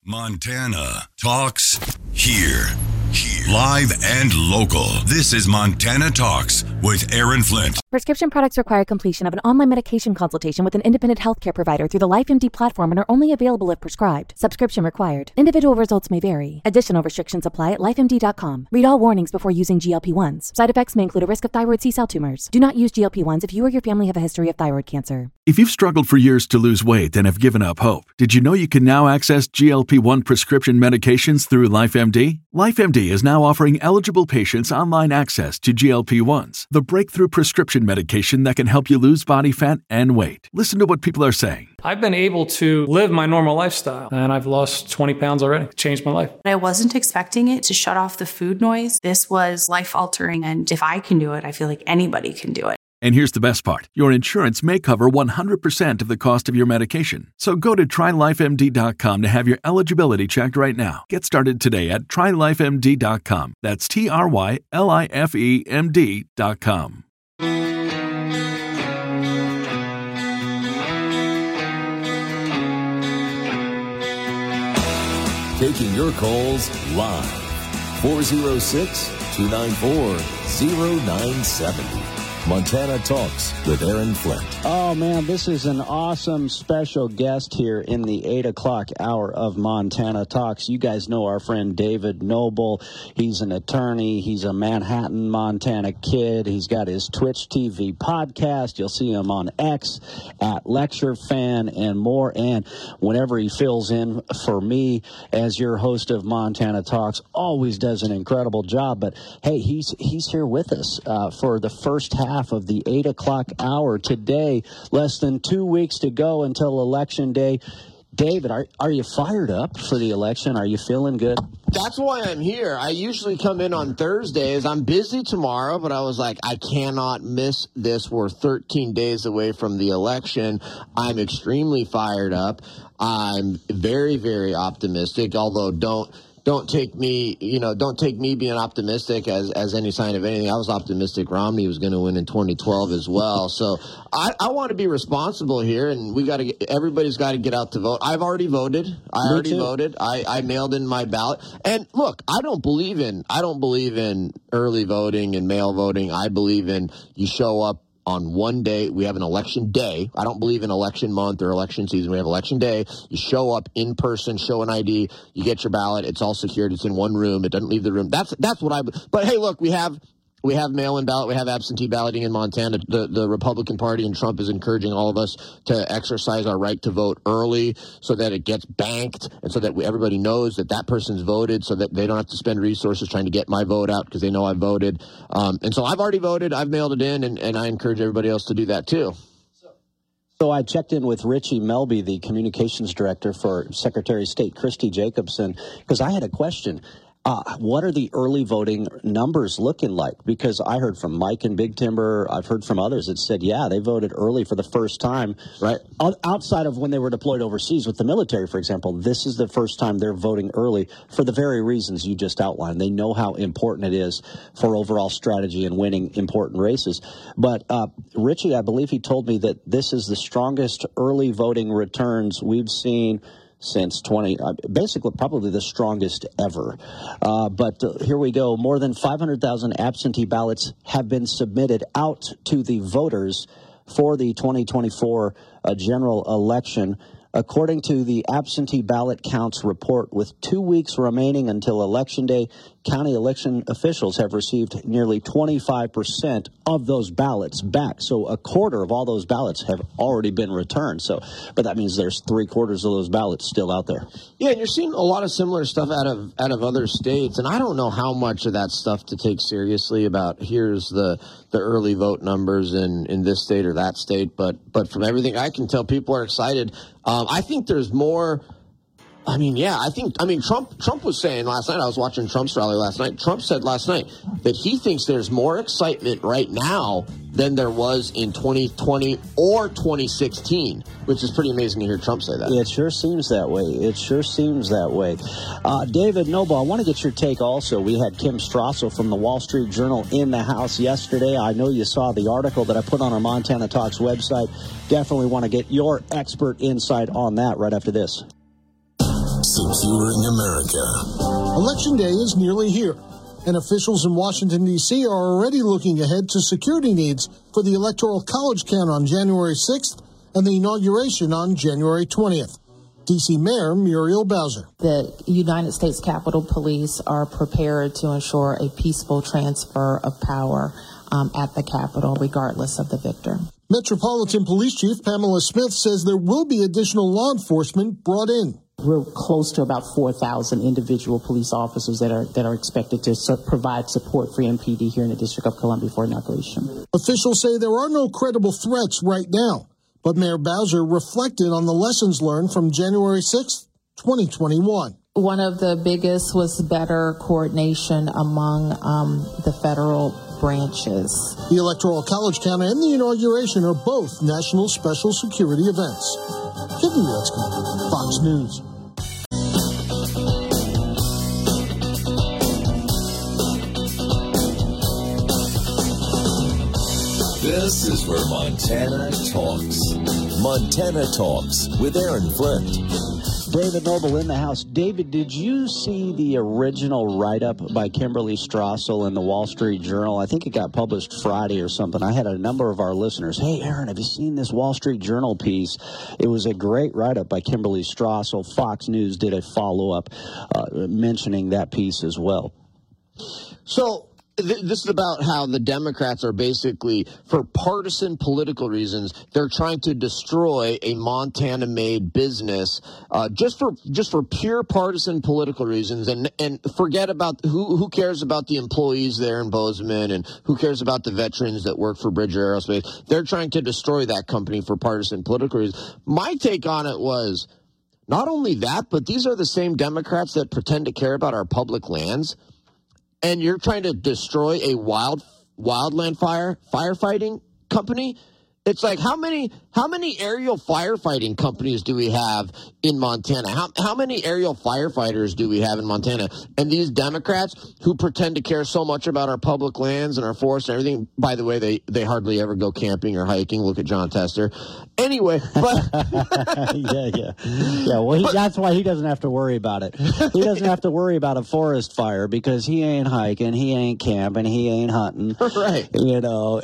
Montana Talks here. Live and local. This is Montana Talks with Aaron Flint. Prescription products require completion of an online medication consultation with an independent healthcare provider through the LifeMD platform and are only available if prescribed. Subscription required. Individual results may vary. Additional restrictions apply at lifemd.com. Read all warnings before using GLP-1s. Side effects may include a risk of thyroid C-cell tumors. Do not use GLP-1s if you or your family have a history of thyroid cancer. If you've struggled for years to lose weight and have given up hope, did you know you can now access GLP-1 prescription medications through LifeMD? LifeMD is now offering eligible patients online access to GLP-1s, the breakthrough prescription medication that can help you lose body fat and weight. Listen to what people are saying. I've been able to live my normal lifestyle, and I've lost 20 pounds already. It changed my life. I wasn't expecting it to shut off the food noise. This was life-altering, and if I can do it, I feel like anybody can do it. And here's the best part. Your insurance may cover 100% of the cost of your medication. So go to TryLifeMD.com to have your eligibility checked right now. Get started today at TryLifeMD.com. That's TryLifeMD.com. Taking your calls live. 406-294-0970. Montana Talks with Aaron Flint. Oh, man, this is an awesome special guest here in the 8 o'clock hour of Montana Talks. You guys know our friend David Noble. He's an attorney. He's a Manhattan, Montana kid. He's got his Twitch TV podcast. You'll see him on X at Lecture Fan and more. And whenever he fills in for me as your host of Montana Talks, always does an incredible job. But, hey, he's here with us for the first half of the 8 o'clock hour today. Less than 2 weeks to go until Election Day. David, are you fired up for the election? Are you feeling good? That's why I'm here. I usually come in on Thursdays. I'm busy tomorrow, but I was like, I cannot miss this. We're 13 days away from the election. I'm extremely fired up. I'm very, very optimistic, although don't take me being optimistic as any sign of anything. I was optimistic Romney was going to win in 2012 as well. So I want to be responsible here, and everybody's got to get out to vote. I've already voted. I mailed in my ballot. And look, I don't believe in early voting and mail voting. I believe in you show up on one day. We have an election day. I don't believe in election month or election season. We have election day. You show up in person, show an ID, you get your ballot. It's all secured. It's in one room. It doesn't leave the room. That's what but hey, look, we have mail-in ballot. We have absentee balloting in Montana. The Republican Party and Trump is encouraging all of us to exercise our right to vote early so that it gets banked and so that everybody knows that person's voted so that they don't have to spend resources trying to get my vote out because they know I voted. And so I've already voted. I've mailed it in, and I encourage everybody else to do that too. So I checked in with Richie Melby, the communications director for Secretary of State Christy Jacobson, because I had a question. What are the early voting numbers looking like? Because I heard from Mike in Big Timber, I've heard from others that said, yeah, they voted early for the first time, right? Outside of when they were deployed overseas with the military, for example, this is the first time they're voting early for the very reasons you just outlined. They know how important it is for overall strategy and winning important races. But Richie, I believe he told me that this is the strongest early voting returns we've seen since basically probably the strongest ever. But here we go. More than 500,000 absentee ballots have been submitted out to the voters for the 2024 general election. According to the absentee ballot counts report, with 2 weeks remaining until Election Day, county election officials have received nearly 25% of those ballots back. So a quarter of all those ballots have already been returned. But that means there's 3/4 of those ballots still out there. Yeah, and you're seeing a lot of similar stuff out of other states, and I don't know how much of that stuff to take seriously about here's the early vote numbers in this state or that state, but from everything I can tell, people are excited. I think there's more. Trump was saying last night, I was watching Trump's rally last night. Trump said last night that he thinks there's more excitement right now than there was in 2020 or 2016, which is pretty amazing to hear Trump say that. It sure seems that way. David Noble, I want to get your take also. We had Kim Strassel from the Wall Street Journal in the house yesterday. I know you saw the article that I put on our Montana Talks website. Definitely want to get your expert insight on that right after this. Securing America. Election day is nearly here, and officials in Washington, D.C. are already looking ahead to security needs for the Electoral College count on January 6th and the inauguration on January 20th. D.C. Mayor Muriel Bowser. The United States Capitol Police are prepared to ensure a peaceful transfer of power at the Capitol, regardless of the victor. Metropolitan Police Chief Pamela Smith says there will be additional law enforcement brought in. We're close to about 4,000 individual police officers that are expected to provide support for MPD here in the District of Columbia for inauguration. Officials say there are no credible threats right now, but Mayor Bowser reflected on the lessons learned from January 6th, 2021. One of the biggest was better coordination among the federal branches. The Electoral College count and the inauguration are both national special security events. Kevin Uretzky, Fox News. This is where Montana talks. Montana Talks with Aaron Flint. David Noble in the house. David, did you see the original write-up by Kimberly Strassel in the Wall Street Journal? I think it got published Friday or something. I had a number of our listeners, hey, Aaron, have you seen this Wall Street Journal piece? It was a great write-up by Kimberly Strassel. Fox News did a follow-up mentioning that piece as well. So this is about how the Democrats are basically, for partisan political reasons, they're trying to destroy a Montana-made business just for pure partisan political reasons, and forget about who cares about the employees there in Bozeman and who cares about the veterans that work for Bridger Aerospace. They're trying to destroy that company for partisan political reasons. My take on it was not only that, but these are the same Democrats that pretend to care about our public lands. And you're trying to destroy a wildland firefighting company? It's like, how many aerial firefighting companies do we have in Montana? How many aerial firefighters do we have in Montana? And these Democrats who pretend to care so much about our public lands and our forests and everything, by the way, they hardly ever go camping or hiking. Look at John Tester. Anyway, but yeah. Well, that's why he doesn't have to worry about it. He doesn't have to worry about a forest fire because he ain't hiking, he ain't camping, he ain't hunting. Right. You know,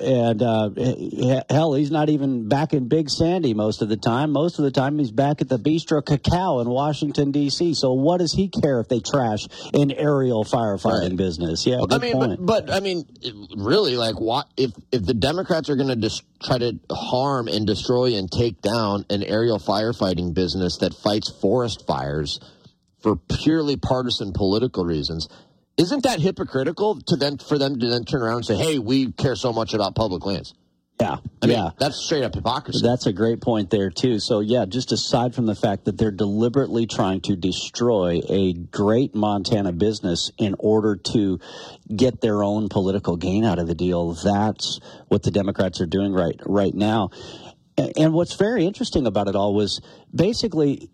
and hell, he's not even back in Big Sandy most of the time. Most of the time, he's back at the Bistro Cacao in Washington, D.C. So what does he care if they trash an aerial firefighting business? Yeah, good point. But really, like, what if the Democrats are going to try to harm and destroy and take down an aerial firefighting business that fights forest fires for purely partisan political reasons? Isn't that hypocritical for them to then turn around and say, hey, we care so much about public lands? Yeah, I mean, that's straight up hypocrisy. That's a great point there, too. So, yeah, just aside from the fact that they're deliberately trying to destroy a great Montana business in order to get their own political gain out of the deal, that's what the Democrats are doing right now. And what's very interesting about it all was basically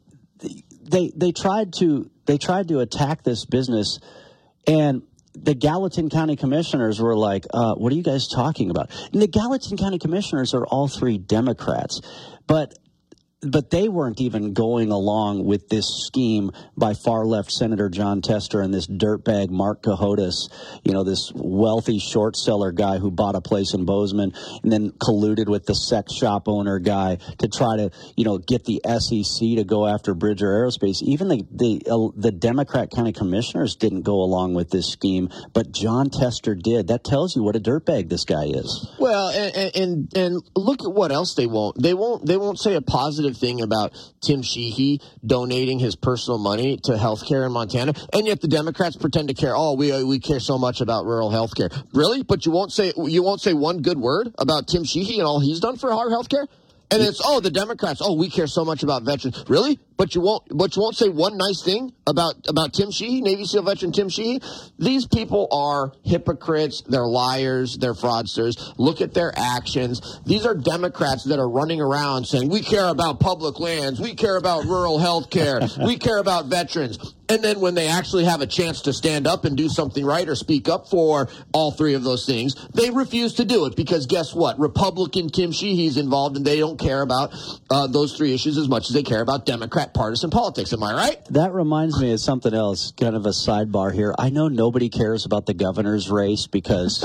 they tried to attack this business, and the Gallatin County Commissioners were like, what are you guys talking about? And the Gallatin County Commissioners are all three Democrats, but they weren't even going along with this scheme by far-left Senator John Tester and this dirtbag Mark Cohodes, this wealthy short seller guy who bought a place in Bozeman and then colluded with the sex shop owner guy to try to, get the SEC to go after Bridger Aerospace. Even the Democrat County Commissioners didn't go along with this scheme, but John Tester did. That tells you what a dirtbag this guy is. Well, and look at what else they won't. They won't say a positive thing about Tim Sheehy donating his personal money to healthcare in Montana, and yet the Democrats pretend to care. Oh, we care so much about rural healthcare. Really? But you won't say one good word about Tim Sheehy and all he's done for our healthcare? And it's, the Democrats, we care so much about veterans. Really? But you won't say one nice thing about Tim Sheehy, Navy SEAL veteran Tim Sheehy? These people are hypocrites, they're liars, they're fraudsters. Look at their actions. These are Democrats that are running around saying, we care about public lands, we care about rural health care, we care about veterans. And then when they actually have a chance to stand up and do something right or speak up for all three of those things, they refuse to do it because guess what? Republican Tim Sheehy's involved and they don't care about those three issues as much as they care about Democrat partisan politics. Am I right? That reminds me of something else, kind of a sidebar here. I know nobody cares about the governor's race because,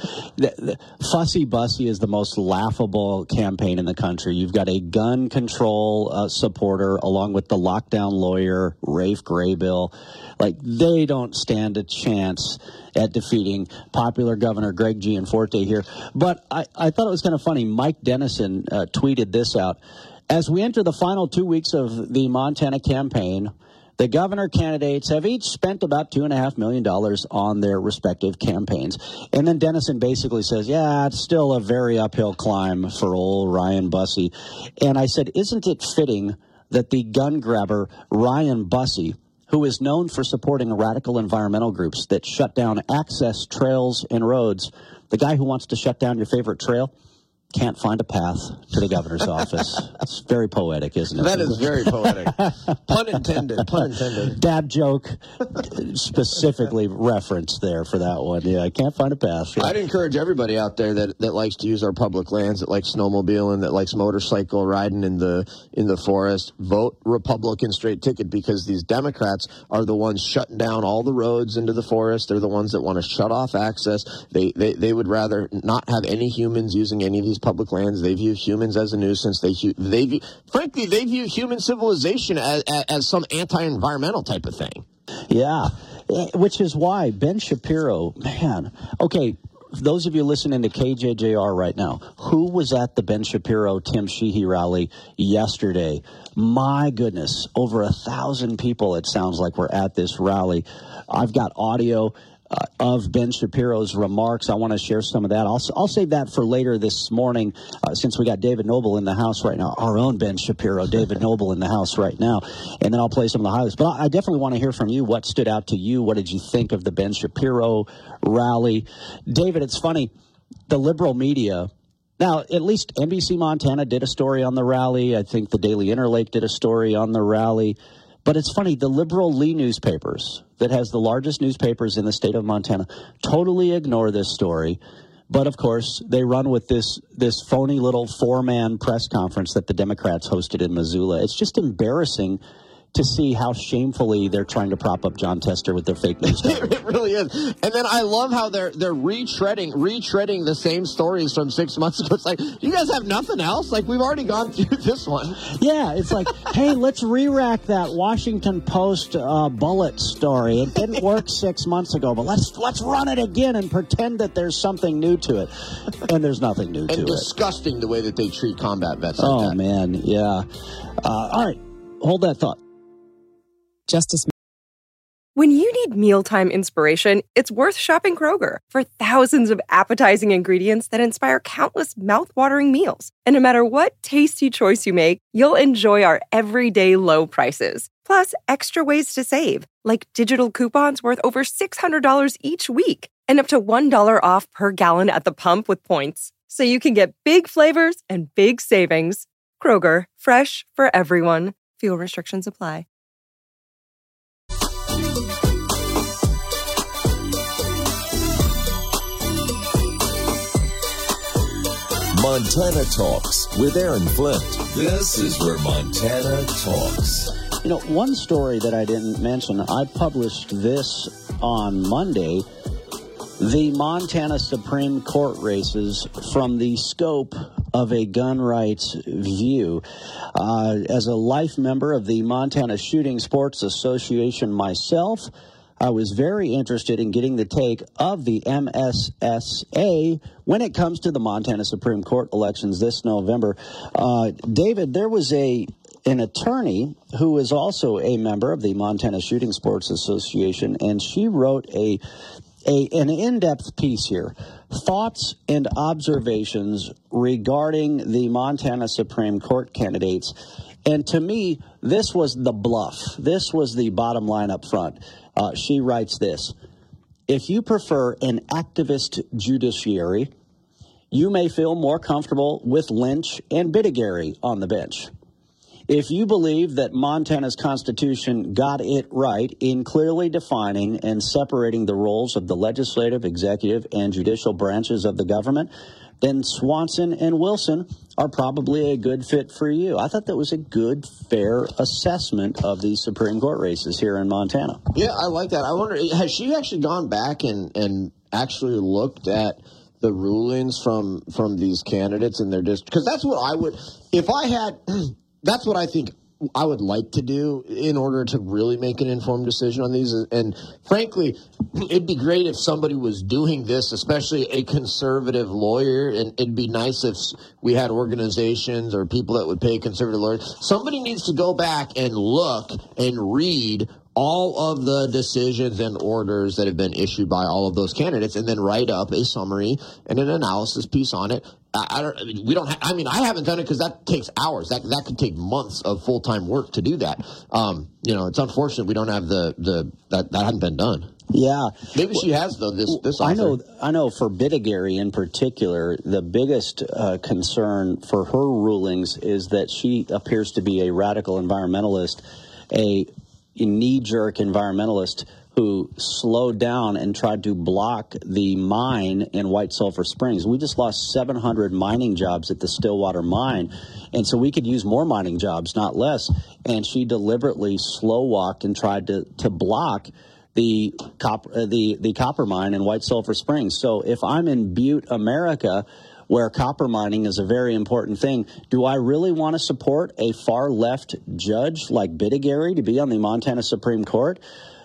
the Fussy Bussy is the most laughable campaign in the country. You've got a gun control supporter along with the lockdown lawyer, Rafe Graybill. Like, they don't stand a chance at defeating popular Governor Greg Gianforte here. But I thought it was kind of funny. Mike Dennison tweeted this out. As we enter the final 2 weeks of the Montana campaign, the governor candidates have each spent about $2.5 million on their respective campaigns. And then Dennison basically says, yeah, it's still a very uphill climb for old Ryan Bussy. And I said, isn't it fitting that the gun grabber Ryan Bussy, who is known for supporting radical environmental groups that shut down access trails and roads, the guy who wants to shut down your favorite trail, can't find a path to the governor's office. It's very poetic, isn't it? That is very poetic. Pun intended. Pun intended. Dab joke specifically referenced there for that one. Yeah, I can't find a path. Yeah. I'd encourage everybody out there that likes to use our public lands, that likes snowmobiling, that likes motorcycle riding in the forest, vote Republican straight ticket, because these Democrats are the ones shutting down all the roads into the forest. They're the ones that want to shut off access. They would rather not have any humans using any of these public lands. They view humans as a nuisance. They view human civilization as some anti-environmental type of thing. Yeah, which is why Ben Shapiro, man, okay, those of you listening to KJJR right now, who was at the Ben Shapiro Tim Sheehy rally yesterday? My goodness, over 1,000 people, it sounds like, were at this rally. I've got audio of Ben Shapiro's remarks. I want to share some of that. I'll save that for later this morning, since we got David Noble in the house right now, our own Ben Shapiro, David Noble in the house right now, and then I'll play some of the highlights. But I definitely want to hear from you. What stood out to you? What did you think of the Ben Shapiro rally? David, it's funny, the liberal media, now at least NBC Montana did a story on the rally. I think the Daily Interlake did a story on the rally. But it's funny, the liberal Lee newspapers, that has the largest newspapers in the state of Montana, totally ignore this story. But, of course, they run with this phony little four-man press conference that the Democrats hosted in Missoula. It's just embarrassing to see how shamefully they're trying to prop up John Tester with their fake news. It really is. And then I love how they're retreading the same stories from 6 months ago. It's like, you guys have nothing else? Like, we've already gone through this one. Yeah, it's like, hey, let's re-rack that Washington Post bullet story. It didn't work 6 months ago, but let's run it again and pretend that there's something new to it. And there's nothing new to it. And disgusting the way that they treat combat vets. Oh, like that. Man, yeah. All right, hold that thought. Justice. When you need mealtime inspiration, it's worth shopping Kroger for thousands of appetizing ingredients that inspire countless mouth-watering meals. And no matter what tasty choice you make, you'll enjoy our everyday low prices. Plus, extra ways to save, like digital coupons worth over $600 each week and up to $1 off per gallon at the pump with points. So you can get big flavors and big savings. Kroger, fresh for everyone. Fuel restrictions apply. Montana Talks with Aaron Flint. This is where Montana talks. You know, one story that I didn't mention, I published this on Monday, the Montana Supreme Court races from the scope of a gun rights view. As a life member of the Montana Shooting Sports Association myself, I was very interested in getting the take of the MSSA when it comes to the Montana Supreme Court elections this November. David, there was an attorney who is also a member of the Montana Shooting Sports Association, and she wrote an in-depth piece here, thoughts and observations regarding the Montana Supreme Court candidates. And to me, this was the bluff. This was the bottom line up front. She writes this: if you prefer an activist judiciary, you may feel more comfortable with Lynch and Bittigary on the bench. If you believe that Montana's Constitution got it right in clearly defining and separating the roles of the legislative, executive, and judicial branches of the government, then Swanson and Wilson are probably a good fit for you. I thought that was a good, fair assessment of these Supreme Court races here in Montana. Yeah, I like that. I wonder, has she actually gone back and actually looked at the rulings from these candidates and their district? Because that's what I would, if I had, that's what I think I would like to do in order to really make an informed decision on these. And frankly, it'd be great if somebody was doing this, especially a conservative lawyer. And it'd be nice if we had organizations or people that would pay conservative lawyers. Somebody needs to go back and look and read all of the decisions and orders that have been issued by all of those candidates, and then write up a summary and an analysis piece on it. I haven't done it because that takes hours. That could take months of full-time work to do that. It's unfortunate we don't have that hasn't been done. Yeah, maybe she has though. This author. I know. For Bittigary in particular, the biggest concern for her rulings is that she appears to be a radical environmentalist, a knee-jerk environmentalist who slowed down and tried to block the mine in White Sulphur Springs. We just lost 700 mining jobs at the Stillwater mine, and so we could use more mining jobs, not less. And she deliberately slow-walked and tried to block the copper mine in White Sulphur Springs. So if I'm in Butte, America, where copper mining is a very important thing, do I really want to support a far-left judge like Bittigary to be on the Montana Supreme Court?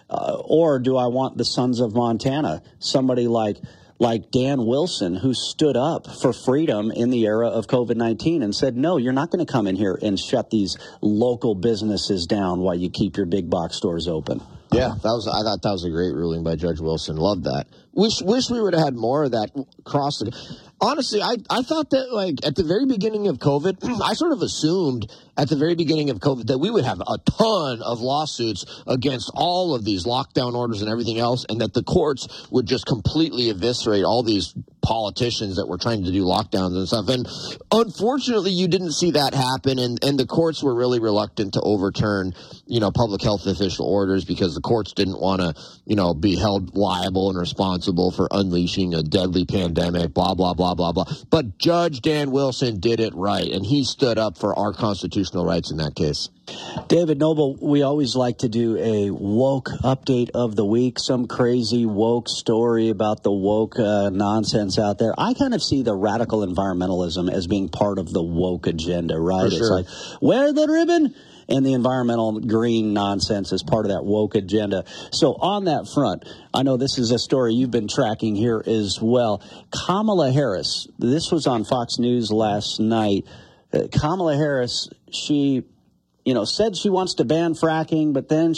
Or do I want the Sons of Montana, somebody like Dan Wilson, who stood up for freedom in the era of COVID-19 and said, no, you're not going to come in here and shut these local businesses down while you keep your big box stores open? Yeah, I thought that was a great ruling by Judge Wilson. Loved that. Wish we would have had more of that across the. Honestly, I thought that, at the very beginning of COVID, I sort of assumed at the very beginning of COVID that we would have a ton of lawsuits against all of these lockdown orders and everything else, and that the courts would just completely eviscerate all these politicians that were trying to do lockdowns and stuff. And unfortunately, you didn't see that happen, and the courts were really reluctant to overturn, public health official orders because the courts didn't want to, be held liable and responsible for unleashing a deadly pandemic, blah, blah, blah, blah, blah. But Judge Dan Wilson did it right, and he stood up for our constitutional rights in that case. David Noble, we always like to do a woke update of the week, some crazy woke story about the woke nonsense out there. I kind of see the radical environmentalism as being part of the woke agenda, right? Sure. It's like, wear the ribbon, and the environmental green nonsense is part of that woke agenda. So on that front, I know this is a story you've been tracking here as well. Kamala Harris, this was on Fox News last night. Kamala Harris, she said she wants to ban fracking, but then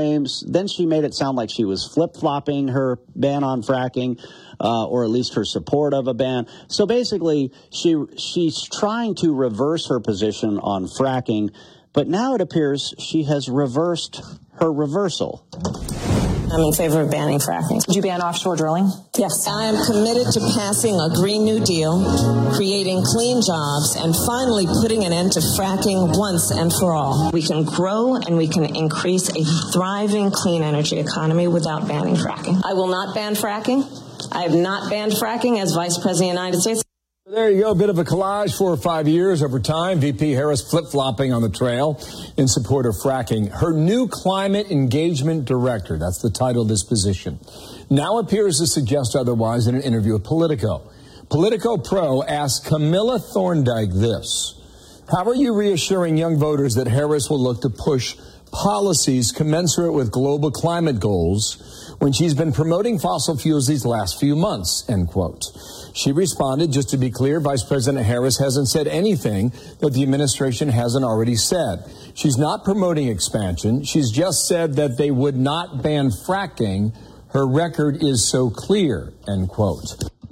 she made it sound like she was flip-flopping her ban on fracking, or at least her support of a ban. So basically, she's trying to reverse her position on fracking, but now it appears she has reversed her reversal. I'm in favor of banning fracking. Did you ban offshore drilling? Yes. I am committed to passing a Green New Deal, creating clean jobs, and finally putting an end to fracking once and for all. We can grow and we can increase a thriving clean energy economy without banning fracking. I will not ban fracking. I have not banned fracking as Vice President of the United States. There you go, a bit of a collage. 4 or 5 years over time, VP Harris flip-flopping on the trail in support of fracking. Her new climate engagement director, that's the title of this position, now appears to suggest otherwise in an interview with Politico. Politico Pro asked Camilla Thorndike this: how are you reassuring young voters that Harris will look to push policies commensurate with global climate goals when she's been promoting fossil fuels these last few months, end quote. She responded, just to be clear, Vice President Harris hasn't said anything that the administration hasn't already said. She's not promoting expansion. She's just said that they would not ban fracking. Her record is so clear, end quote.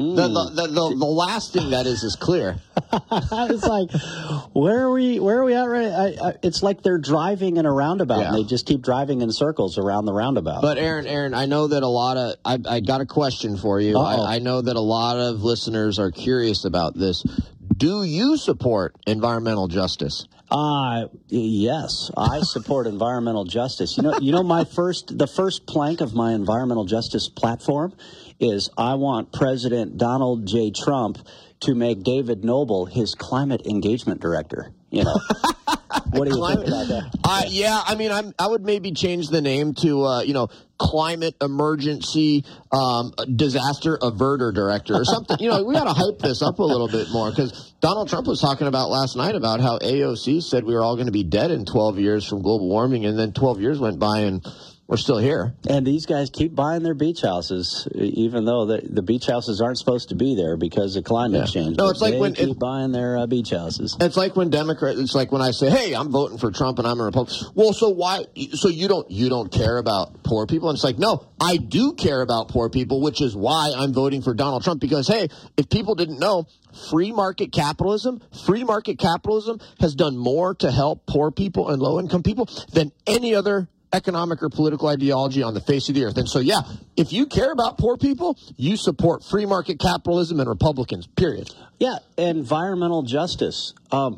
The last thing that is clear. It's like, where are we at right? It's like they're driving in a roundabout, and they just keep driving in circles around the roundabout. But Aaron, I know that I got a question for you. I know that a lot of listeners are curious about this. Do you support environmental justice? Yes, I support environmental justice. You know, the first plank of my environmental justice platform is I want President Donald J. Trump to make David Noble his climate engagement director. You know, what do you think about that? Yeah, I mean, I would maybe change the name to climate emergency disaster averter director or something. You know, we got to hype this up a little bit more, because Donald Trump was talking about last night about how AOC said we were all going to be dead in 12 years from global warming, and then 12 years went by and we're still here. And these guys keep buying their beach houses, even though the beach houses aren't supposed to be there because of climate change. No, it's like when keep buying their beach houses. It's like when it's like when I say, "Hey, I'm voting for Trump and I'm a Republican." Well, so why? So you don't care about poor people? And it's like, no, I do care about poor people, which is why I'm voting for Donald Trump. Because hey, if people didn't know, free market capitalism has done more to help poor people and low income people than any other economic or political ideology on the face of the earth. And so, yeah, if you care about poor people, you support free market capitalism and Republicans, period. Yeah, environmental justice.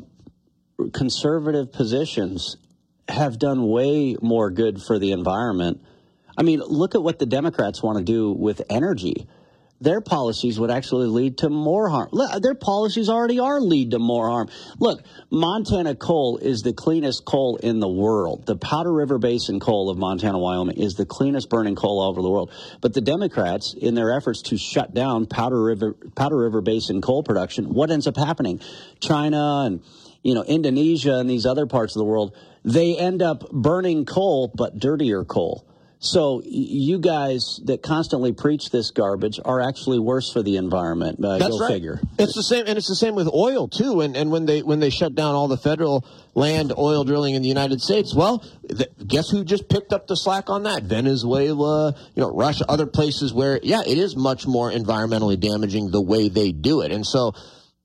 Conservative positions have done way more good for the environment. I mean, look at what the Democrats want to do with energy. Their policies would actually lead to more harm. Their policies already lead to more harm. Look, Montana coal is the cleanest coal in the world. The Powder River Basin coal of Montana, Wyoming is the cleanest burning coal all over the world. But the Democrats, in their efforts to shut down Powder River Basin coal production, what ends up happening? China and Indonesia and these other parts of the world, they end up burning coal, but dirtier coal. So you guys that constantly preach this garbage are actually worse for the environment. That's right. Figure. It's the same, and it's the same with oil too. And when they shut down all the federal land oil drilling in the United States, well, guess who just picked up the slack on that? Venezuela, Russia, other places where it is much more environmentally damaging the way they do it. And so,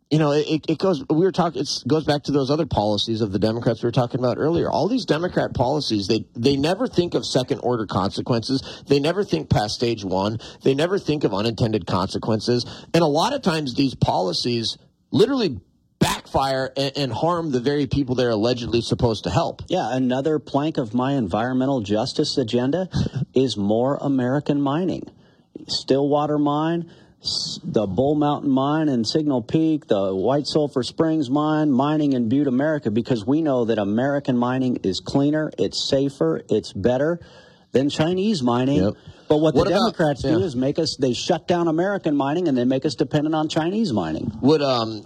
it goes back to those other policies of the Democrats we were talking about earlier. All these Democrat policies, they never think of second order consequences. They never think past stage one. They never think of unintended consequences. And a lot of times these policies literally backfire and harm the very people they're allegedly supposed to help. Yeah, another plank of my environmental justice agenda is more American mining. Stillwater Mine, the Bull Mountain Mine in Signal Peak, the White Sulphur Springs Mine, mining in Butte, America, because we know that American mining is cleaner, it's safer, it's better than Chinese mining. Yep. But what the Democrats do is they shut down American mining and they make us dependent on Chinese mining. Would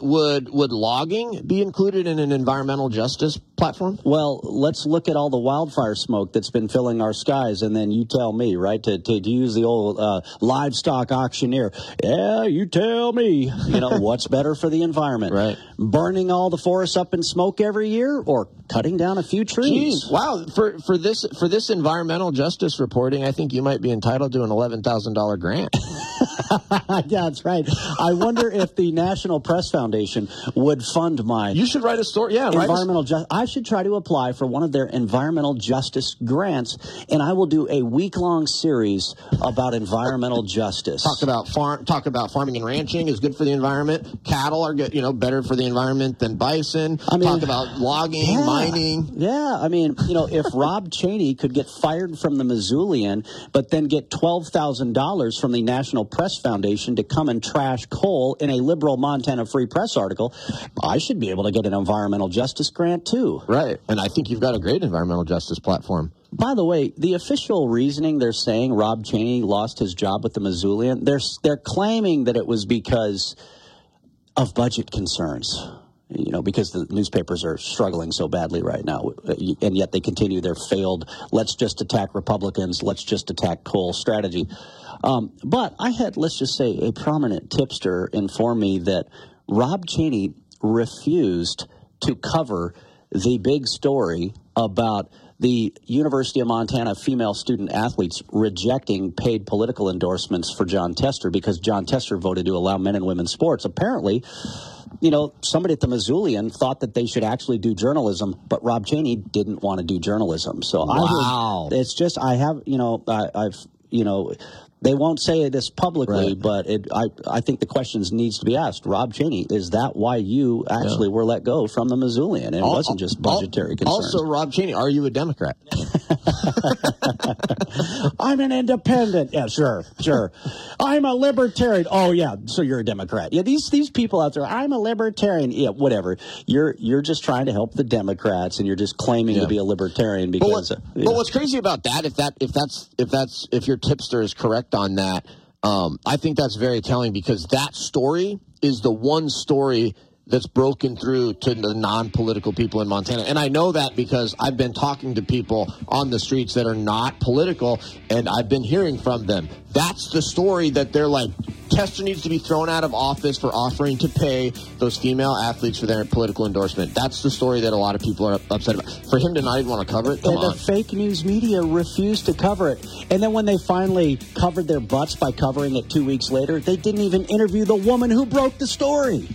logging be included in an environmental justice platform? Well, let's look at all the wildfire smoke that's been filling our skies, and then you tell me, right, to use the old livestock auctioneer. Yeah, you tell me. What's better for the environment? Right. Burning all the forests up in smoke every year, or cutting down a few trees? Jeez, wow. For this environmental justice reporting, I think you might be entitled to an $11,000 grant. Yeah, that's right. I wonder if the National Press Foundation would fund my... You should write a story. Yeah, I should try to apply for one of their environmental justice grants, and I will do a week-long series about environmental justice. Talk about farming and ranching is good for the environment. Cattle are good, better for the environment than bison. Talk about logging, mining. Yeah, if Rob Cheney could get fired from the Missoulian, but then get $12,000 from the National Press Foundation to come and trash coal in a liberal Montana Free Press article, I should be able to get an environmental justice grant too. Right, and I think you've got a great environmental justice platform. By the way, the official reasoning they're saying Rob Cheney lost his job with the Missoulian, they're claiming that it was because of budget concerns. Because the newspapers are struggling so badly right now, and yet they continue their failed, let's just attack Republicans, let's just attack coal strategy. But I had, let's just say, a prominent tipster inform me that Rob Cheney refused to cover the big story about the University of Montana female student athletes rejecting paid political endorsements for Jon Tester because Jon Tester voted to allow men and women's sports. Apparently, somebody at the Missoulian thought that they should actually do journalism, but Rob Cheney didn't want to do journalism. So wow. I've They won't say this publicly, but I think the questions needs to be asked. Rob Cheney, is that why you actually were let go from the Missoulian? And it wasn't just budgetary concerns. Also, Rob Cheney, are you a Democrat? I'm an independent. Yeah, sure. I'm a libertarian. Oh, yeah, so you're a Democrat. Yeah, these people out there, I'm a libertarian. Yeah, whatever. You're just trying to help the Democrats, and you're just claiming to be a libertarian because. But what's crazy about that, if your tipster is correct on that, I think that's very telling, because that story is the one story that's broken through to the non-political people in Montana. And I know that because I've been talking to people on the streets that are not political, and I've been hearing from them. That's the story that they're like, Tester needs to be thrown out of office for offering to pay those female athletes for their political endorsement. That's the story that a lot of people are upset about. For him to not even want to cover it, come on. The fake news media refused to cover it. And then when they finally covered their butts by covering it 2 weeks later, they didn't even interview the woman who broke the story.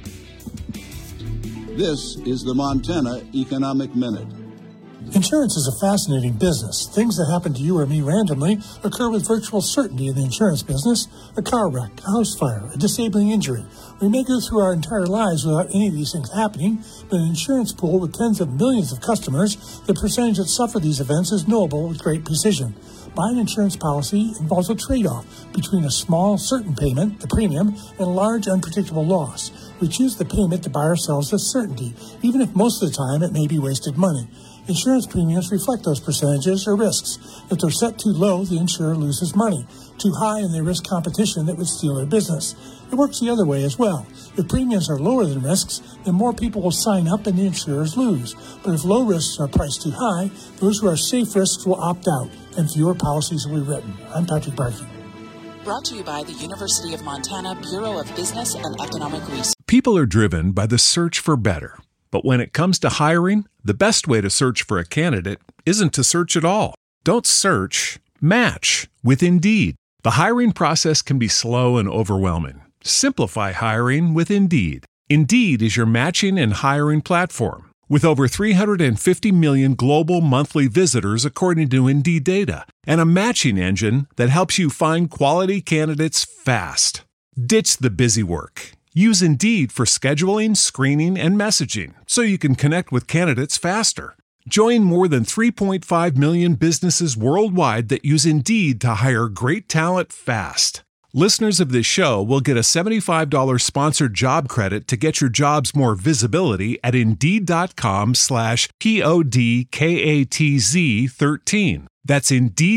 This is the Montana Economic Minute. Insurance is a fascinating business. Things that happen to you or me randomly occur with virtual certainty in the insurance business. A car wreck, a house fire, a disabling injury. We may go through our entire lives without any of these things happening, but an insurance pool with tens of millions of customers, the percentage that suffer these events is knowable with great precision. Buying an insurance policy involves a trade-off between a small, certain payment, the premium, and a large, unpredictable loss. We choose the payment to buy ourselves the certainty, even if most of the time it may be wasted money. Insurance premiums reflect those percentages or risks. If they're set too low, the insurer loses money. Too high, and they risk competition that would steal their business. It works the other way as well. If premiums are lower than risks, then more people will sign up and the insurers lose. But if low risks are priced too high, those who are safe risks will opt out, and fewer policies will be written. I'm Patrick Barkey. Brought to you by the University of Montana Bureau of Business and Economic Research. People are driven by the search for better. But when it comes to hiring, the best way to search for a candidate isn't to search at all. Don't search, match with Indeed. The hiring process can be slow and overwhelming. Simplify hiring with Indeed. Indeed is your matching and hiring platform. With over 350 million global monthly visitors according to Indeed data, and a matching engine that helps you find quality candidates fast. Ditch the busy work. Use Indeed for scheduling, screening, and messaging so you can connect with candidates faster. Join more than 3.5 million businesses worldwide that use Indeed to hire great talent fast. Listeners of this show will get a $75 sponsored job credit to get your jobs more visibility at Indeed.com/PODKATZ13. That's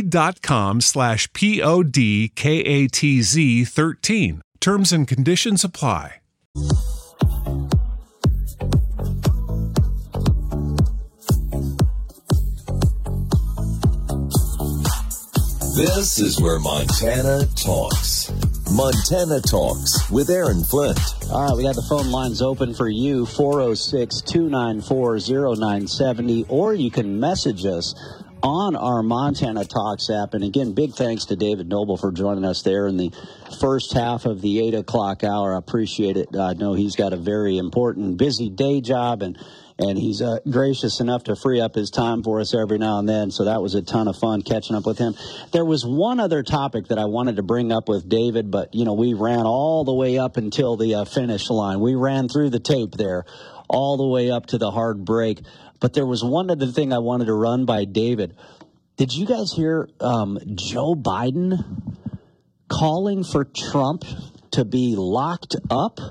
Indeed.com/PODKATZ13. Terms and conditions apply. This is where Montana talks. Montana Talks with Aaron Flint. All right, we got the phone lines open for you, 406-294-0970, or you can message us on our Montana Talks app. And again, big thanks to David Noble for joining us there in the first half of the 8 o'clock hour. I appreciate it. I know he's got a very important, busy day job, and he's gracious enough to free up his time for us every now and then. So that was a ton of fun catching up with him. There was one other topic that I wanted to bring up with David, but, we ran all the way up until the finish line. We ran through the tape there all the way up to the hard break. But there was one other thing I wanted to run by David. Did you guys hear Joe Biden calling for Trump to be locked up?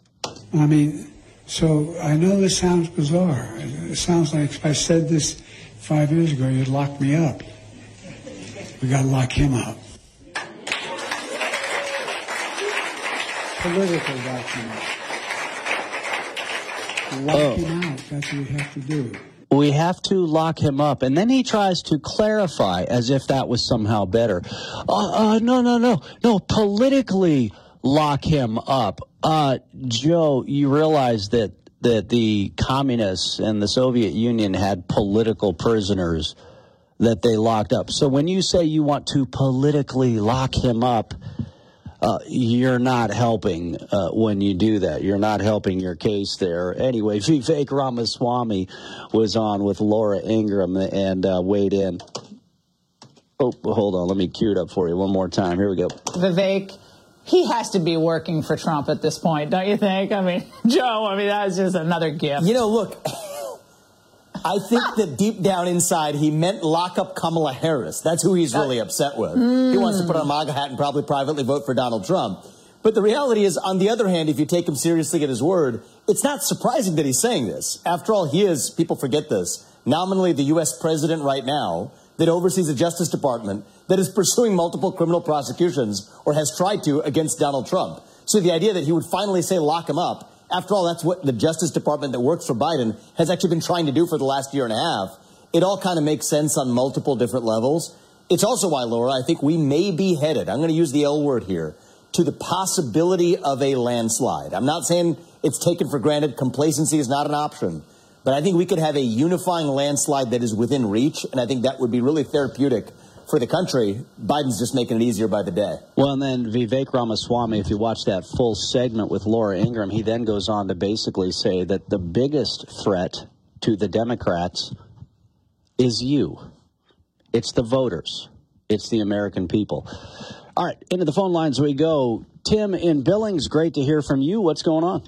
So I know this sounds bizarre. It sounds like if I said this 5 years ago, you'd lock me up. We got to lock him up. Politically lock him up. Lock him out. That's what we have to do. We have to lock him up. And then he tries to clarify as if that was somehow better. No. Politically lock him up. Joe, you realize that the communists and the Soviet Union had political prisoners that they locked up. So when you say you want to politically lock him up, you're not helping when you do that. You're not helping your case there. Anyway, Vivek Ramaswamy was on with Laura Ingraham and weighed in. Oh, hold on. Let me cue it up for you one more time. Here we go. Vivek, he has to be working for Trump at this point, don't you think? I mean, Joe, that's just another gift. Look, I think that deep down inside, he meant lock up Kamala Harris. That's who he's really upset with. He wants to put on a MAGA hat and probably privately vote for Donald Trump. But the reality is, on the other hand, if you take him seriously at his word, it's not surprising that he's saying this. After all, he is, people forget this, nominally the U.S. president right now that oversees the Justice Department that is pursuing multiple criminal prosecutions or has tried to against Donald Trump. So the idea that he would finally say lock him up, after all, that's what the Justice Department that works for Biden has actually been trying to do for the last year and a half. It all kind of makes sense on multiple different levels. It's also why, Laura, I think we may be headed, I'm going to use the L word here, to the possibility of a landslide. I'm not saying it's taken for granted. Complacency is not an option. But I think we could have a unifying landslide that is within reach, and I think that would be really therapeutic for the country. Biden's just making it easier by the day. Well, and then Vivek Ramaswamy, if you watch that full segment with Laura Ingraham, he then goes on to basically say that the biggest threat to the Democrats is you. It's the voters. It's the American people. All right, into the phone lines we go. Tim in Billings, great to hear from you. What's going on?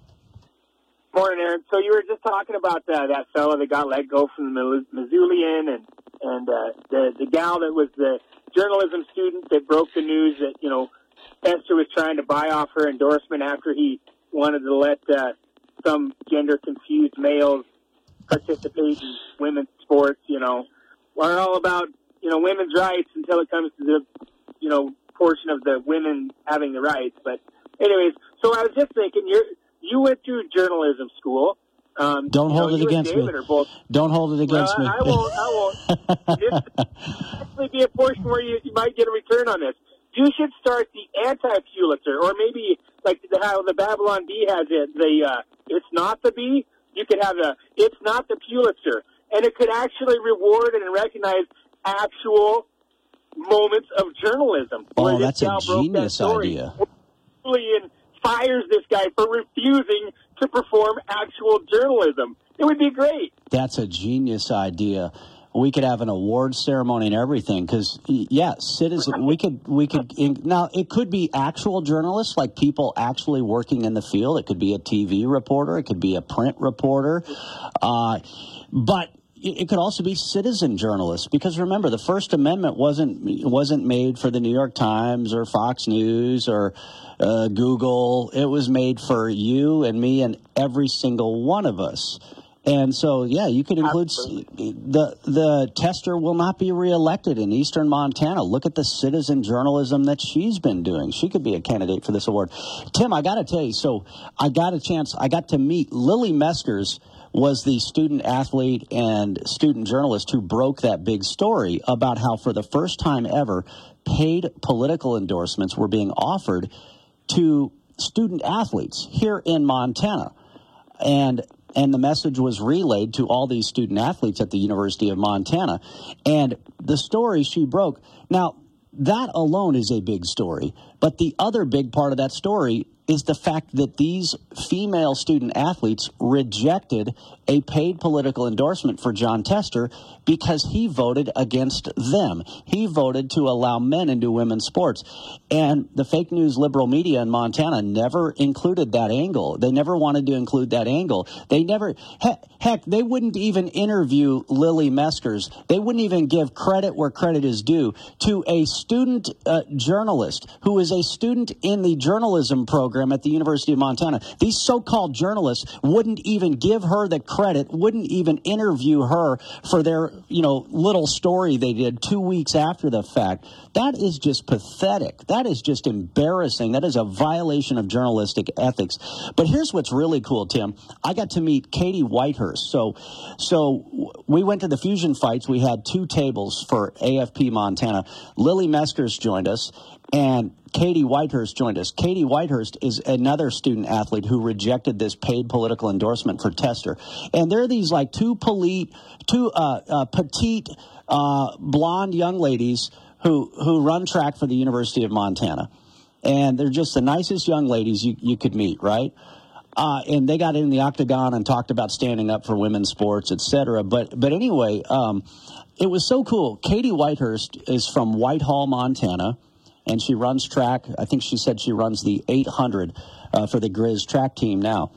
Morning, Aaron. So you were just talking about that fellow that got let go from the Missoulian and the gal that was the journalism student that broke the news that, Esther was trying to buy off her endorsement after he wanted to let some gender-confused males participate in women's sports, We're all about, women's rights until it comes to the, portion of the women having the rights. But anyways, so I was just thinking, you went through journalism school. Don't hold it against me. Don't hold it against me. I won't. It'll actually be a portion where you might get a return on this. You should start the anti-Pulitzer, or maybe like how the Babylon Bee has it. It's not the Bee. You could have it's not the Pulitzer, and it could actually reward and recognize actual moments of journalism. Oh, that's a genius idea. Julian fires this guy for refusing to perform actual journalism. It would be great. That's a genius idea. We could have an award ceremony and everything because, citizen. We could. Now, it could be actual journalists, like people actually working in the field. It could be a TV reporter. It could be a print reporter. But it could also be citizen journalists, because remember, the First Amendment wasn't made for the New York Times or Fox News or Google. It was made for you and me and every single one of us. And so, you could include the tester will not be reelected in eastern Montana. Look at the citizen journalism that she's been doing. She could be a candidate for this award. Tim, I got to tell you, so I got to meet Lily Meskers, was the student athlete and student journalist who broke that big story about how for the first time ever, paid political endorsements were being offered to student athletes here in Montana. And the message was relayed to all these student athletes at the University of Montana. And the story she broke, now that alone is a big story, but the other big part of that story is the fact that these female student athletes rejected a paid political endorsement for Jon Tester because he voted against them. He voted to allow men into women's sports. And the fake news liberal media in Montana never included that angle. They never wanted to include that angle. They never, heck, they wouldn't even interview Lily Meskers. They wouldn't even give credit where credit is due to a student journalist who is a student in the journalism program at the University of Montana. These so-called journalists wouldn't even give her the credit, wouldn't even interview her for their, little story they did 2 weeks after the fact. That is just pathetic. That is just embarrassing. That is a violation of journalistic ethics. But here's what's really cool, Tim. I got to meet Katie Whitehurst. So we went to the Fusion Fights. We had 2 tables for AFP Montana. Lily Meskers joined us, and Katie Whitehurst joined us. Katie Whitehurst is another student athlete who rejected this paid political endorsement for Tester. And there are these like two petite blonde young ladies who run track for the University of Montana. And they're just the nicest young ladies you could meet, right? And they got in the octagon and talked about standing up for women's sports, etc. But anyway, it was so cool. Katie Whitehurst is from Whitehall, Montana, and she runs track. I think she said she runs the 800 for the Grizz track team now.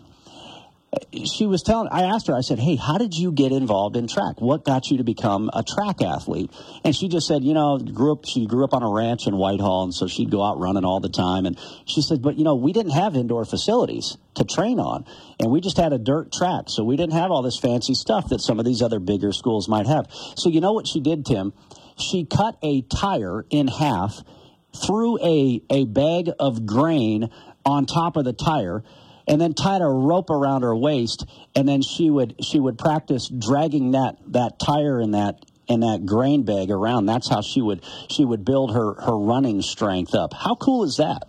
I asked her, I said, hey, how did you get involved in track? What got you to become a track athlete? And she just said, she grew up on a ranch in Whitehall, and so she'd go out running all the time. And she said, but, we didn't have indoor facilities to train on, and we just had a dirt track, so we didn't have all this fancy stuff that some of these other bigger schools might have. So you know what she did, Tim? She cut a tire in half, threw a bag of grain on top of the tire, and then tied a rope around her waist, and then she would practice dragging that tire in that grain bag around. That's how she would build her running strength up. How cool is that?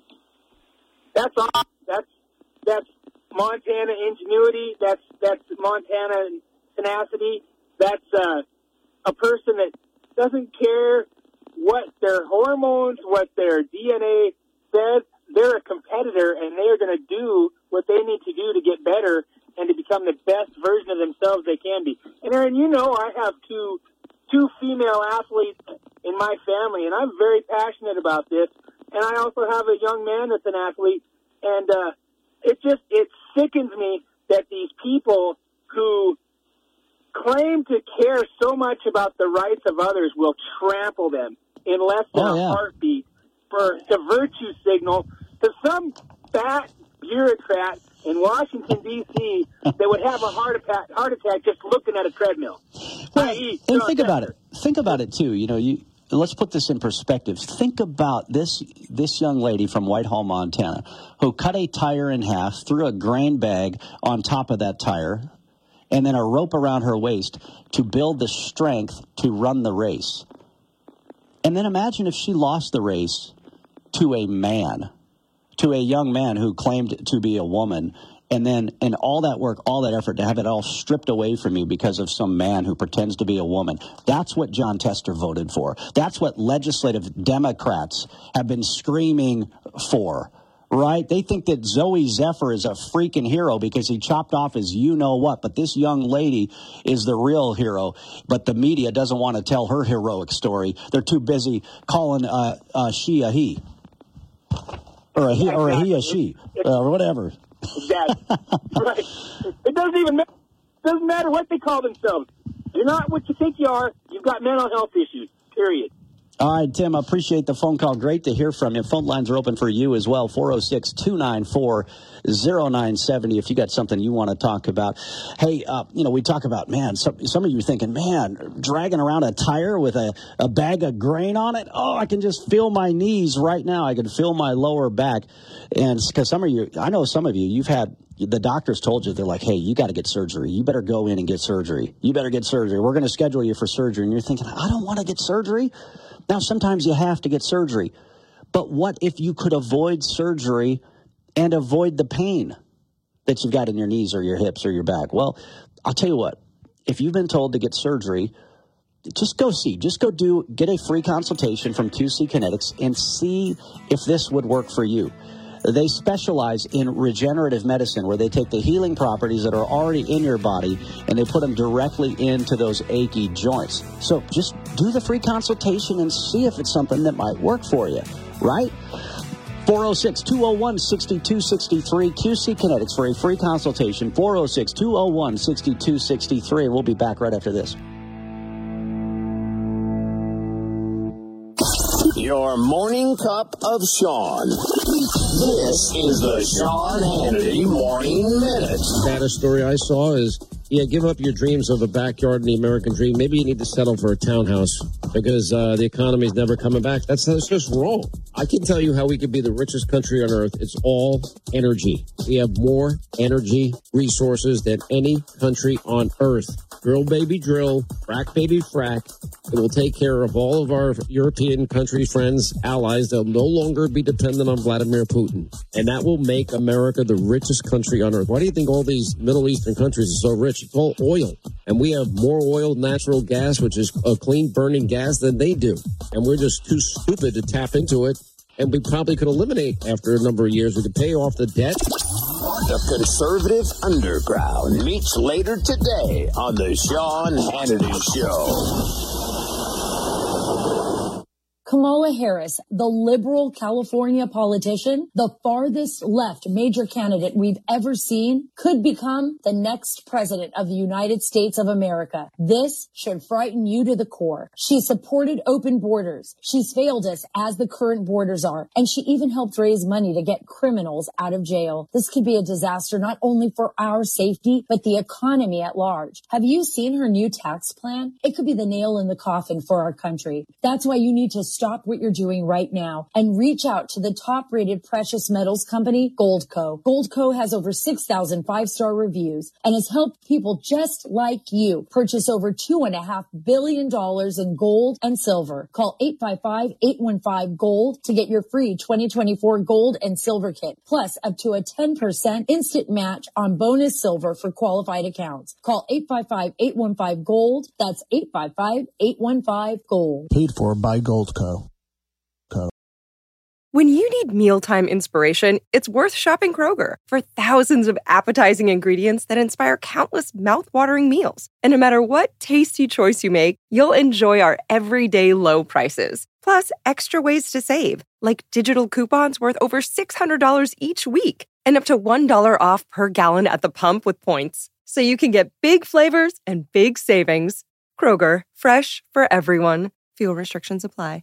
That's awesome. That's Montana ingenuity. That's Montana tenacity. That's a person that doesn't care what their hormones, what their DNA says. They're a competitor, and they are going to do what they need to do to get better and to become the best version of themselves they can be. And Aaron, I have two female athletes in my family, and I'm very passionate about this. And I also have a young man that's an athlete, and it sickens me that these people who claim to care so much about the rights of others will trample them in less than a heartbeat to virtue signal to some fat bureaucrat in Washington, D.C. that would have a heart attack just looking at a treadmill. And think about it. Think about it, too. Let's put this in perspective. Think about this young lady from Whitehall, Montana, who cut a tire in half, threw a grain bag on top of that tire, and then a rope around her waist to build the strength to run the race. And then imagine if she lost the race to a young man who claimed to be a woman, and then in all that work, all that effort, to have it all stripped away from you because of some man who pretends to be a woman. That's what Jon Tester voted for. That's what legislative Democrats have been screaming for, right? They think that Zoe Zephyr is a freaking hero because he chopped off his you-know-what, but this young lady is the real hero, but the media doesn't want to tell her heroic story. They're too busy calling she a he. Or a he, or a he, a she, or whatever. Exactly. Right. It doesn't matter what they call themselves. You're not what you think you are. You've got mental health issues, period. All right, Tim, I appreciate the phone call. Great to hear from you. Phone lines are open for you as well, 406-294-0970 if you got something you want to talk about. Hey, we talk about, man, some of you are thinking, man, dragging around a tire with a bag of grain on it? Oh, I can just feel my knees right now. I can feel my lower back. And because I know some of you, you've had, the doctors told you, they're like, hey, you got to get surgery. You better go in and get surgery. You better get surgery. We're going to schedule you for surgery. And you're thinking, I don't want to get surgery. Now, sometimes you have to get surgery, but what if you could avoid surgery and avoid the pain that you've got in your knees or your hips or your back? Well, I'll tell you what, if you've been told to get surgery, just go get a free consultation from QC Kinetics and see if this would work for you. They specialize in regenerative medicine, where they take the healing properties that are already in your body and they put them directly into those achy joints. So just do the free consultation and see if it's something that might work for you, right? 406-201-6263, QC Kinetics for a free consultation, 406-201-6263. We'll be back right after this. Your morning cup of Sean. This is the Sean Hannity Morning Minute. The saddest story I saw is, give up your dreams of a backyard in the American dream. Maybe you need to settle for a townhouse because the economy's never coming back. That's just wrong. I can tell you how we could be the richest country on earth. It's all energy. We have more energy resources than any country on earth. Drill, baby, drill. Frack, baby, frack. It will take care of all of our European countries, friends, allies. They'll no longer be dependent on Vladimir Putin. And that will make America the richest country on earth. Why do you think all these Middle Eastern countries are so rich? It's all oil. And we have more oil, natural gas, which is a clean burning gas, than they do. And we're just too stupid to tap into it. And we probably could eliminate, after a number of years, we could pay off the debt. The conservative underground meets later today on the Sean Hannity Show. Kamala Harris, the liberal California politician, the farthest left major candidate we've ever seen, could become the next president of the United States of America. This should frighten you to the core. She supported open borders. She's failed us as the current borders are. And she even helped raise money to get criminals out of jail. This could be a disaster not only for our safety, but the economy at large. Have you seen her new tax plan? It could be the nail in the coffin for our country. That's why you need to stop what you're doing right now and reach out to the top-rated precious metals company, Goldco. Goldco has over 6,000 five-star reviews and has helped people just like you purchase over $2.5 billion in gold and silver. Call 855-815-GOLD to get your free 2024 gold and silver kit, plus up to a 10% instant match on bonus silver for qualified accounts. Call 855-815-GOLD. That's 855-815-GOLD. Paid for by Goldco. When you need mealtime inspiration, it's worth shopping Kroger for thousands of appetizing ingredients that inspire countless mouth-watering meals. And no matter what tasty choice you make, you'll enjoy our everyday low prices. Plus, extra ways to save, like digital coupons worth over $600 each week and up to $1 off per gallon at the pump with points. So you can get big flavors and big savings. Kroger, fresh for everyone. Fuel restrictions apply.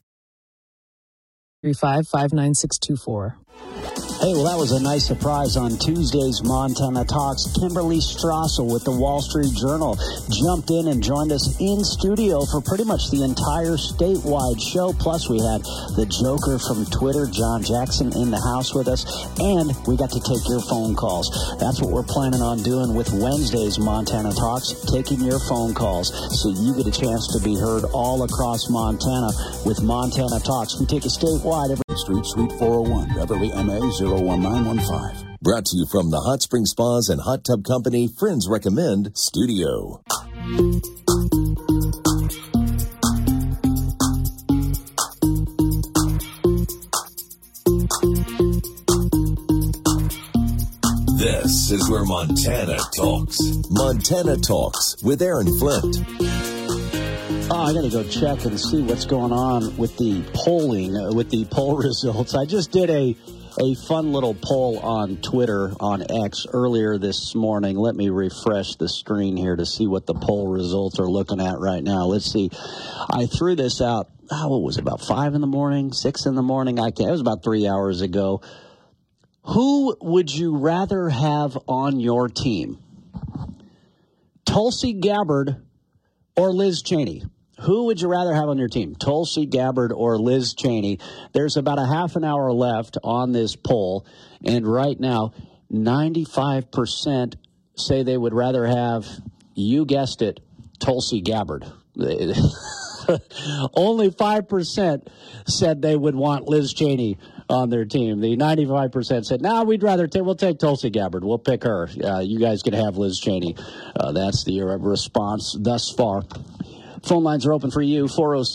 3559624. Hey, well, that was a nice surprise on Tuesday's Montana Talks. Kimberly Strassel with the Wall Street Journal jumped in and joined us in studio for pretty much the entire statewide show. Plus, we had the Joker from Twitter, John Jackson, in the house with us, and we got to take your phone calls. That's what we're planning on doing with Wednesday's Montana Talks, taking your phone calls so you get a chance to be heard all across Montana with Montana Talks. We take it statewide every Street, Suite 401, Beverly, MA 01915. Brought to you from the Hot Spring Spas and Hot Tub Company Friends Recommend Studio. This is where Montana talks. Montana Talks with Aaron Flint. I got to go check and see what's going on with the polling, with the poll results. I just did a fun little poll on Twitter, on X, earlier this morning. Let me refresh the screen here to see what the poll results are looking at right now. Let's see. I threw this out, what was it, about 5 in the morning, 6 in the morning? It was about 3 hours ago. Who would you rather have on your team? Tulsi Gabbard or Liz Cheney? Who would you rather have on your team, Tulsi Gabbard or Liz Cheney? There's about a half an hour left on this poll, and right now, 95% say they would rather have, you guessed it, Tulsi Gabbard. Only 5% said they would want Liz Cheney on their team. The 95% said, we'd rather we'll take Tulsi Gabbard. We'll pick her. You guys can have Liz Cheney. That's the response thus far. Phone lines are open for you,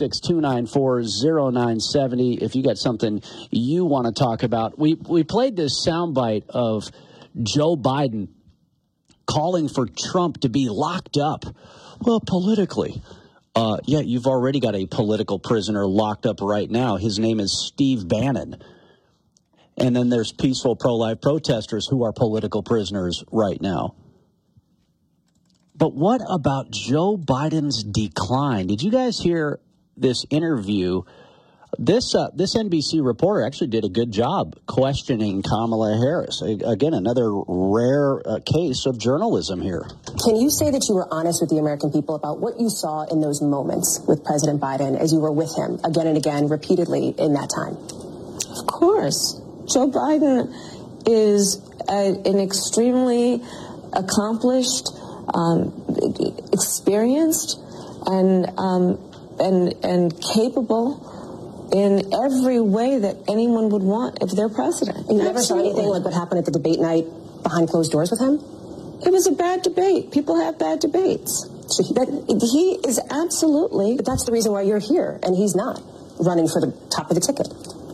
406-294-0970. If you got something you want to talk about. We played this soundbite of Joe Biden calling for Trump to be locked up. Well, politically. You've already got a political prisoner locked up right now. His name is Steve Bannon. And then there's peaceful pro-life protesters who are political prisoners right now. But what about Joe Biden's decline? Did you guys hear this interview? This NBC reporter actually did a good job questioning Kamala Harris. Again, another rare case of journalism here. Can you say that you were honest with the American people about what you saw in those moments with President Biden as you were with him again and again, repeatedly in that time? Of course. Joe Biden is an extremely accomplished, experienced, and capable in every way that anyone would want if they're president. You never saw anything like what happened at the debate night behind closed doors with him? It was a bad debate. People have bad debates. He is absolutely... But that's the reason why you're here, and he's not running for the top of the ticket.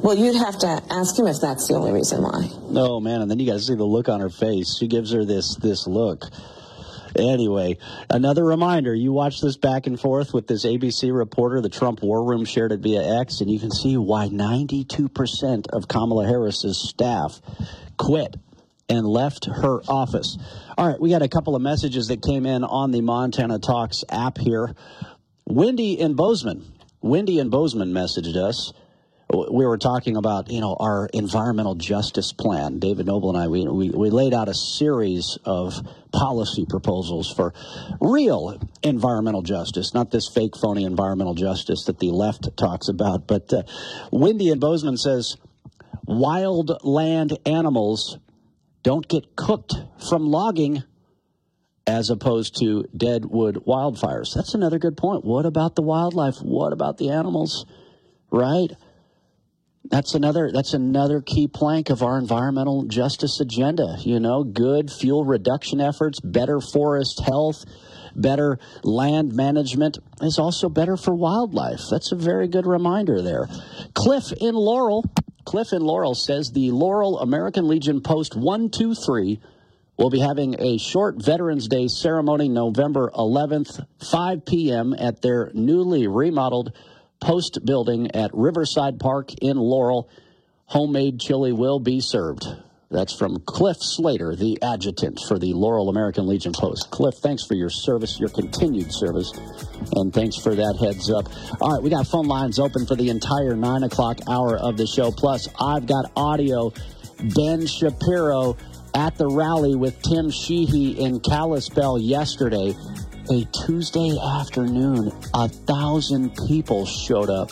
Well, you'd have to ask him if that's the only reason why. Oh, man, and then you got to see the look on her face. She gives her this look. Anyway, another reminder, you watch this back and forth with this ABC reporter. The Trump War Room shared it via X, and you can see why 92% of Kamala Harris's staff quit and left her office. All right, we got a couple of messages that came in on the Montana Talks app here. Wendy in Bozeman messaged us. We were talking about, our environmental justice plan. David Noble and I, we laid out a series of policy proposals for real environmental justice, not this fake, phony environmental justice that the left talks about. But Wendy in Bozeman says, wild land animals don't get cooked from logging as opposed to deadwood wildfires. That's another good point. What about the wildlife? What about the animals? Right? That's another key plank of our environmental justice agenda. Good fuel reduction efforts, better forest health, better land management is also better for wildlife. That's a very good reminder there. Cliff in Laurel says the Laurel American Legion Post 123 will be having a short Veterans Day ceremony November 11th, 5 p.m. at their newly remodeled post building at Riverside Park in Laurel. Homemade chili will be served. That's from Cliff Slater, the adjutant for the Laurel American Legion Post. Cliff, thanks for your service, your continued service, and thanks for that heads up. All right, we got phone lines open for the entire 9 o'clock hour of the show. Plus, I've got audio. Ben Shapiro at the rally with Tim Sheehy in Kalispell yesterday. A Tuesday afternoon, 1,000 people showed up.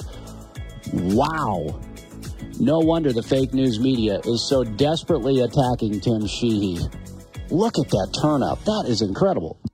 Wow. No wonder the fake news media is so desperately attacking Tim Sheehy. Look at that turnout. That is incredible.